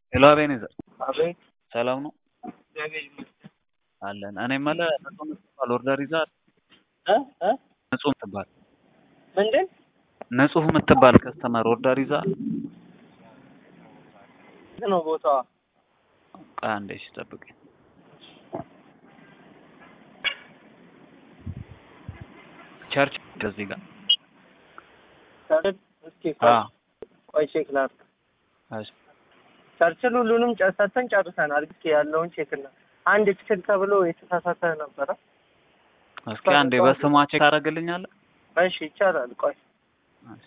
ሄሎ አቤኔዘር አቤት ሰላም ነው እግዚአብሔር ይመስገን። አለን። እኔ የምልህ ንጹህ የምትባል ኦርደር ይዘሃል? እ እ ንጹህ የምትባል ምንድን ንጹህ የምትባል ከስተመር ኦርደር ይዘሃል? የት ነው ቦታዋ? ቆይ አንዴ እሺ ጠብቀኝ። ቸርች ከዚህ ጋር ቸርችል እስኪ ቆይ ቼክ ላድርግ። እሺ ቸርችል ሁሉንም ሰተን ጨርሰናል። እስኪ ያለውን ቼክ እና አንድ ትክክል ተብሎ የተሳሳተ ነበረ። እስኪ አንዴ በስሟ ቼክ ታደርግልኛለህ? እሺ ይቻላል። ቆይ እሺ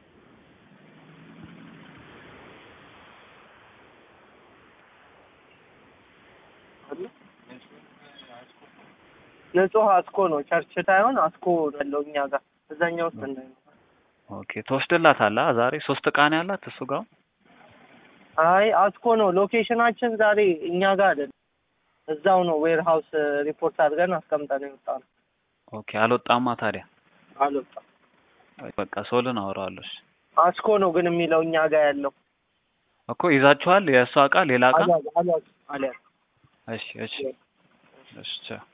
ንጹህ አስኮ ነው። ቸርች ሳይሆን አስኮ ያለው እኛ ጋር እዛኛው ውስጥ እንዳይ ነው። ኦኬ ትወስድላታለህ? ዛሬ 3 ዕቃ ነው ያላት እሱ ጋር። አይ አስኮ ነው ሎኬሽናችን። ዛሬ እኛ ጋር አይደለም እዛው ነው ዌር ሃውስ ሪፖርት አድርገን አስቀምጠን የወጣነው። ኦኬ አልወጣማ ታዲያ? አልወጣም። በቃ ሶልን አወራዋለሁ። እሺ አስኮ ነው ግን የሚለው እኛ ጋር ያለው እኮ ይዛችኋል የእሷ ዕቃ ሌላ ዕቃ? አልያዝ። እሺ እሺ እሺ ቻው